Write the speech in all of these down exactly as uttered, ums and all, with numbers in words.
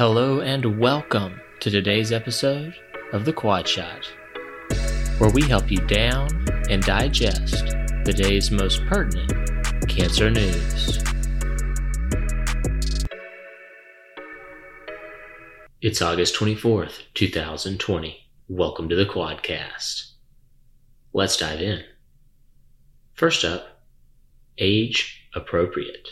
Hello and welcome to today's episode of The Quad Shot, where we help you down and digest the day's most pertinent cancer news. It's August twenty-fourth, two thousand twenty. Welcome to the Quadcast. Let's dive in. First up, age appropriate.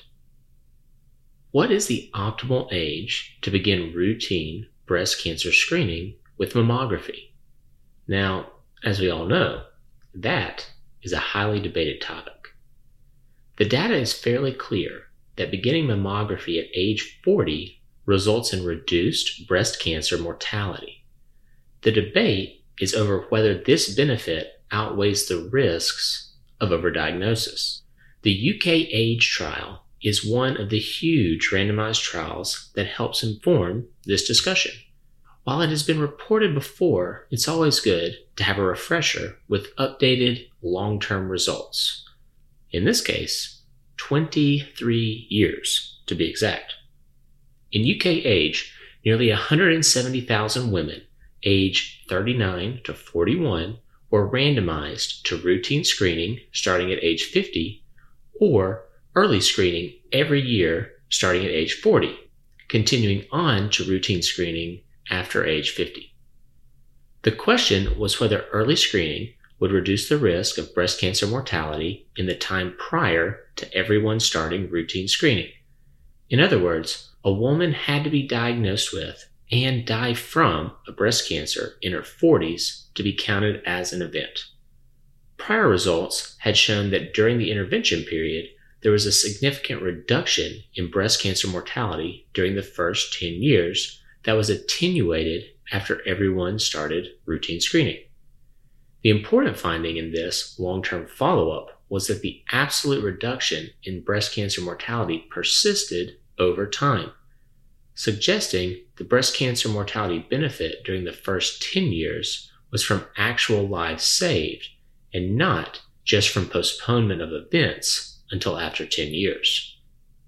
What is the optimal age to begin routine breast cancer screening with mammography? Now, as we all know, that is a highly debated topic. The data is fairly clear that beginning mammography at age forty results in reduced breast cancer mortality. The debate is over whether this benefit outweighs the risks of overdiagnosis. The U K age trial is one of the huge randomized trials that helps inform this discussion. While it has been reported before, it's always good to have a refresher with updated long-term results. In this case, twenty-three years to be exact. In U K age, nearly one hundred seventy thousand women aged thirty-nine to forty-one were randomized to routine screening starting at age fifty or early screening every year starting at age forty, continuing on to routine screening after age fifty. The question was whether early screening would reduce the risk of breast cancer mortality in the time prior to everyone starting routine screening. In other words, a woman had to be diagnosed with and die from a breast cancer in her forties to be counted as an event. Prior results had shown that during the intervention period, there was a significant reduction in breast cancer mortality during the first ten years that was attenuated after everyone started routine screening. The important finding in this long-term follow-up was that the absolute reduction in breast cancer mortality persisted over time, suggesting the breast cancer mortality benefit during the first ten years was from actual lives saved and not just from postponement of events until after ten years.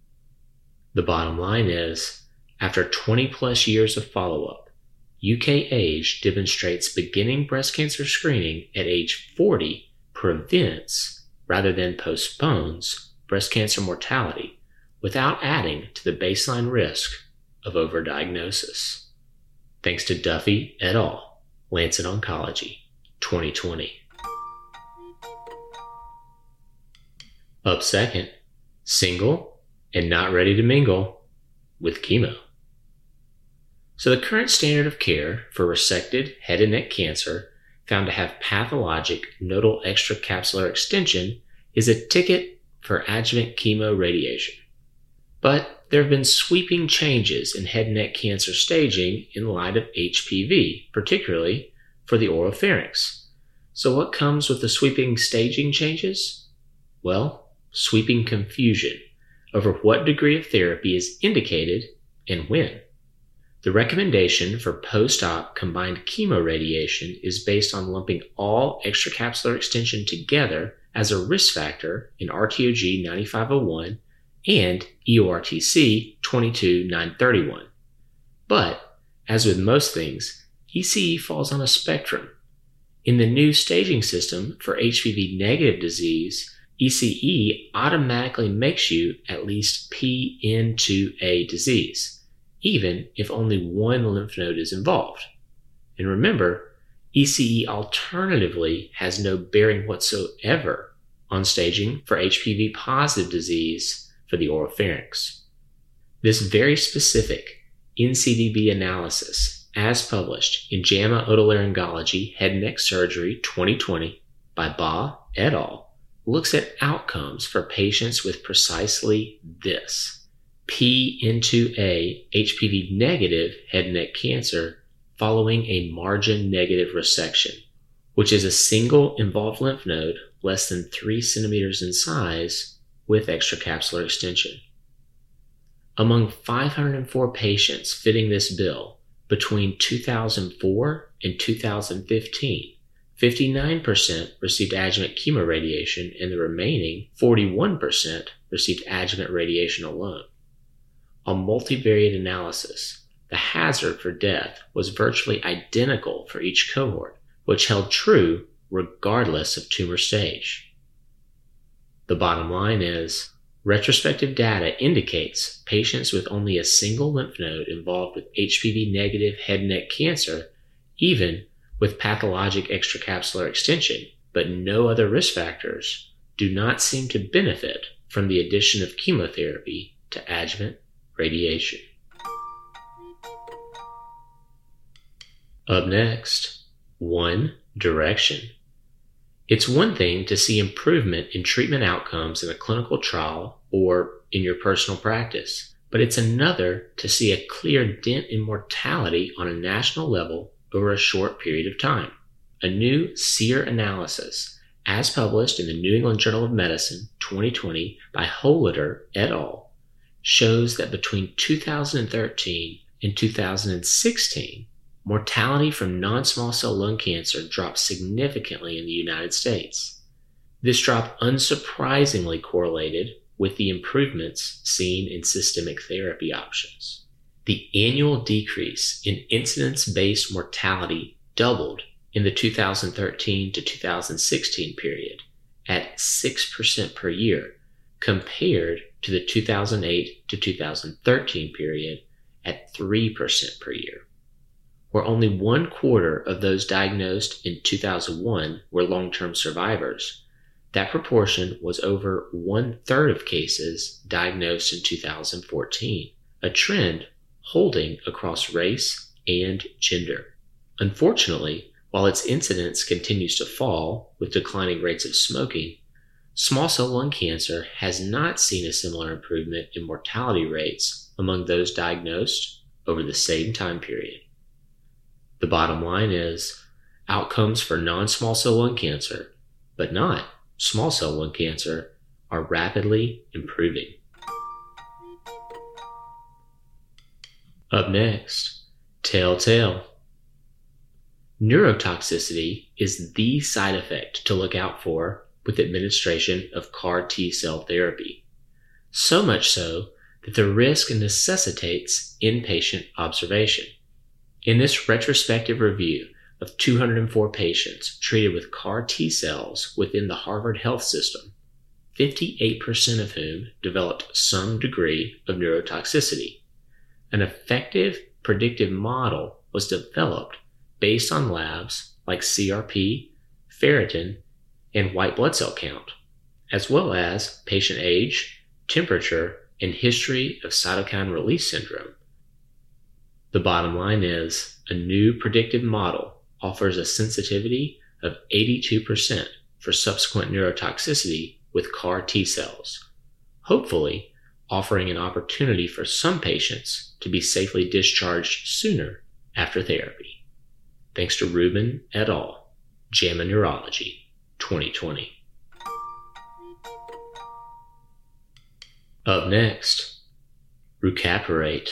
The bottom line is, after twenty plus years of follow-up, U K age demonstrates beginning breast cancer screening at age forty prevents, rather than postpones, breast cancer mortality without adding to the baseline risk of overdiagnosis. Thanks to Duffy et al., Lancet Oncology, twenty twenty. Up second, single and not ready to mingle with chemo. So the current standard of care for resected head and neck cancer found to have pathologic nodal extracapsular extension is a ticket for adjuvant chemo radiation. But there have been sweeping changes in head and neck cancer staging in light of H P V, particularly for the oropharynx. So what comes with the sweeping staging changes? Well, sweeping confusion over what degree of therapy is indicated and when. The recommendation for post-op combined chemoradiation is based on lumping all extracapsular extension together as a risk factor in R T O G ninety-five oh one and E O R T C twenty-two nine thirty-one. But, as with most things, E C E falls on a spectrum. In the new staging system for H P V negative disease, E C E automatically makes you at least P N two A disease, even if only one lymph node is involved. And remember, E C E alternatively has no bearing whatsoever on staging for H P V positive disease for the oropharynx. This very specific N C D B analysis, as published in JAMA Otolaryngology Head and Neck Surgery twenty twenty by Ba et al., looks at outcomes for patients with precisely this: P N two A H P V negative head and neck cancer following a margin negative resection, which is a single involved lymph node less than three centimeters in size with extracapsular extension. Among five hundred four patients fitting this bill between two thousand four and two thousand fifteen, fifty-nine percent received adjuvant chemoradiation and the remaining forty-one percent received adjuvant radiation alone. A multivariate analysis the hazard for death was virtually identical for each cohort, which held true regardless of tumor stage. The bottom line is, retrospective data indicates patients with only a single lymph node involved with H P V-negative head and neck cancer, even with pathologic extracapsular extension, but no other risk factors, do not seem to benefit from the addition of chemotherapy to adjuvant radiation. Up next, One Direction. It's one thing to see improvement in treatment outcomes in a clinical trial or in your personal practice, but it's another to see a clear dent in mortality on a national level over a short period of time. A new SEER analysis, as published in the New England Journal of Medicine twenty twenty by Holeder et al., shows that between two thousand thirteen and two thousand sixteen, mortality from non-small cell lung cancer dropped significantly in the United States. This drop unsurprisingly correlated with the improvements seen in systemic therapy options. The annual decrease in incidence-based mortality doubled in the two thousand thirteen to two thousand sixteen period at six percent per year, compared to the two thousand eight to two thousand thirteen period at three percent per year. Where only one quarter of those diagnosed in two thousand one were long-term survivors, that proportion was over one-third of cases diagnosed in two thousand fourteen, a trend holding across race and gender. Unfortunately, while its incidence continues to fall with declining rates of smoking, small cell lung cancer has not seen a similar improvement in mortality rates among those diagnosed over the same time period. The bottom line is, outcomes for non-small cell lung cancer, but not small cell lung cancer, are rapidly improving. Up next, Telltale. Neurotoxicity is the side effect to look out for with administration of C A R T-cell therapy. So much so that the risk necessitates inpatient observation. In this retrospective review of two hundred four patients treated with C A R T-cells within the Harvard Health System, fifty-eight percent of whom developed some degree of neurotoxicity. An effective predictive model was developed based on labs like C R P, ferritin, and white blood cell count, as well as patient age, temperature, and history of cytokine release syndrome. The bottom line is, a new predictive model offers a sensitivity of eighty-two percent for subsequent neurotoxicity with C A R T-cells, hopefully offering an opportunity for some patients to be safely discharged sooner after therapy. Thanks to Rubin et al., JAMA Neurology, twenty twenty. Up next, rucaparate.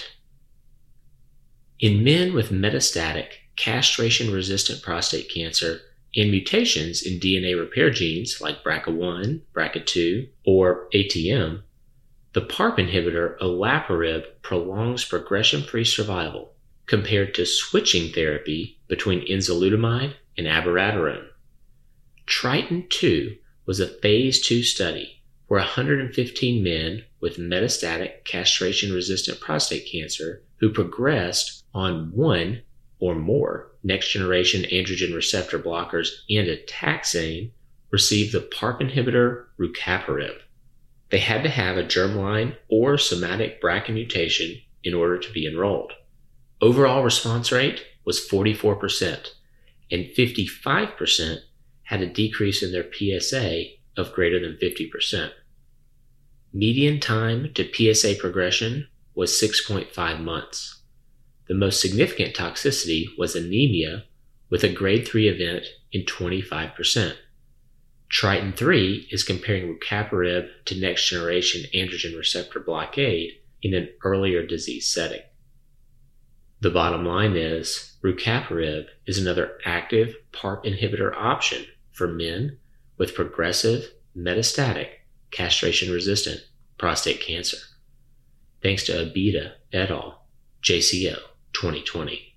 In men with metastatic castration-resistant prostate cancer and mutations in D N A repair genes like B R C A one, B R C A two, or A T M, the PARP inhibitor olaparib prolongs progression-free survival compared to switching therapy between enzalutamide and abiraterone. Triton two was a phase two study where one hundred fifteen men with metastatic castration-resistant prostate cancer who progressed on one or more next-generation androgen receptor blockers and a taxane received the PARP inhibitor rucaparib. They had to have a germline or somatic B R C A mutation in order to be enrolled. Overall response rate was forty-four percent, and fifty-five percent had a decrease in their P S A of greater than fifty percent. Median time to P S A progression was six point five months. The most significant toxicity was anemia with a grade three event in twenty-five percent. Triton three is comparing rucaparib to next-generation androgen receptor blockade in an earlier disease setting. The bottom line is, rucaparib is another active PARP inhibitor option for men with progressive metastatic castration-resistant prostate cancer. Thanks to Abida et al., J C O, twenty twenty.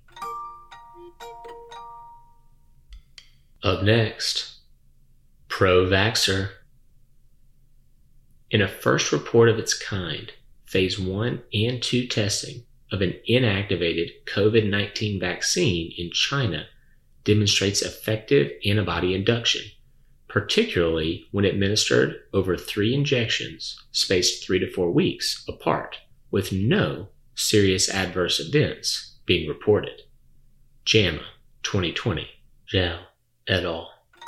Up next, pro-vaxxer. In a first report of its kind, phase one and two testing of an inactivated COVID nineteen vaccine in China demonstrates effective antibody induction, particularly when administered over three injections spaced three to four weeks apart, with no serious adverse events being reported. JAMA twenty twenty, Zhao et al.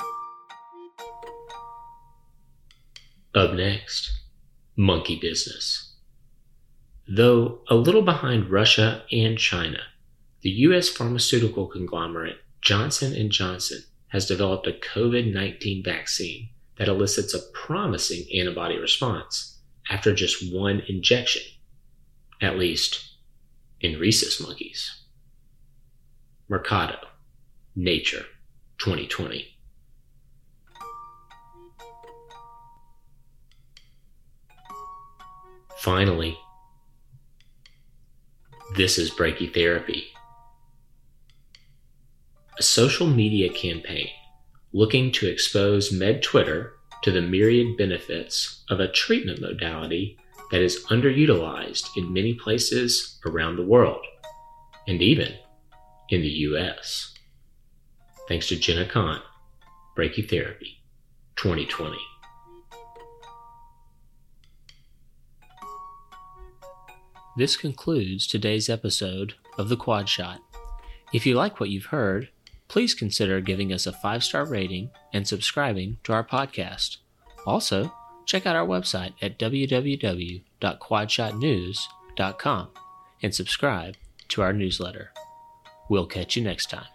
Up next, monkey business. Though a little behind Russia and China, the U S pharmaceutical conglomerate Johnson and Johnson has developed a COVID nineteen vaccine that elicits a promising antibody response after just one injection, at least in rhesus monkeys. Mercado, Nature, twenty twenty. Finally, this is brachytherapy, a social media campaign looking to expose MedTwitter to the myriad benefits of a treatment modality that is underutilized in many places around the world, and even in the U S. Thanks to Jenna Khan, Brachytherapy, twenty twenty. This concludes today's episode of The Quad Shot. If you like what you've heard, please consider giving us a five-star rating and subscribing to our podcast. Also, check out our website at w w w dot quadshot news dot com and subscribe to our newsletter. We'll catch you next time.